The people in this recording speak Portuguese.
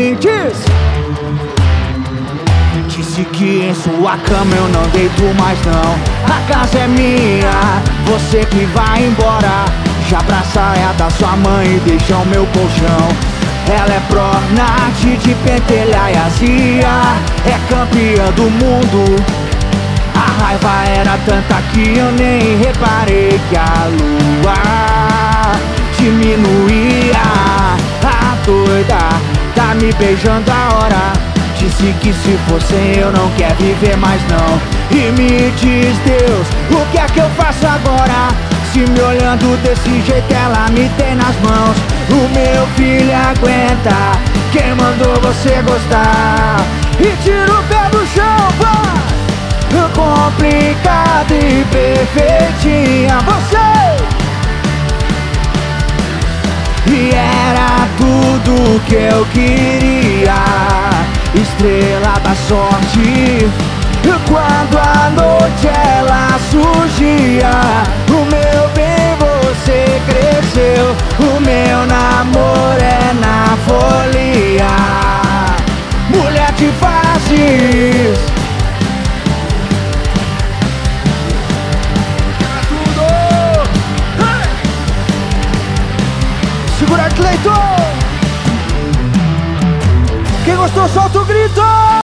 me diz. Disse que em sua cama eu não deito mais não. A casa é minha, você que vai embora. Já abraça a da sua mãe e deixa o meu colchão. Ela é pró na arte de pentelhar e azia, é campeã do mundo. A raiva era tanta que eu nem reparei que a lua diminuía. A doida tá me beijando a hora. Disse que se fosse eu não quer viver mais não. E me diz Deus, o que é que eu faço agora? Se me olhando desse jeito ela me tem nas mãos. O meu filho aguenta, quem mandou você gostar? E tira o pé do chão, vai! Complicada e perfeitinha você. E era tudo que eu queria, estrela da sorte. Quando a noite ela surgia, o meu bem você cresceu. O meu namoro é na folia, mulher de fases. Segura, Cleiton! Quem gostou, solta o grito!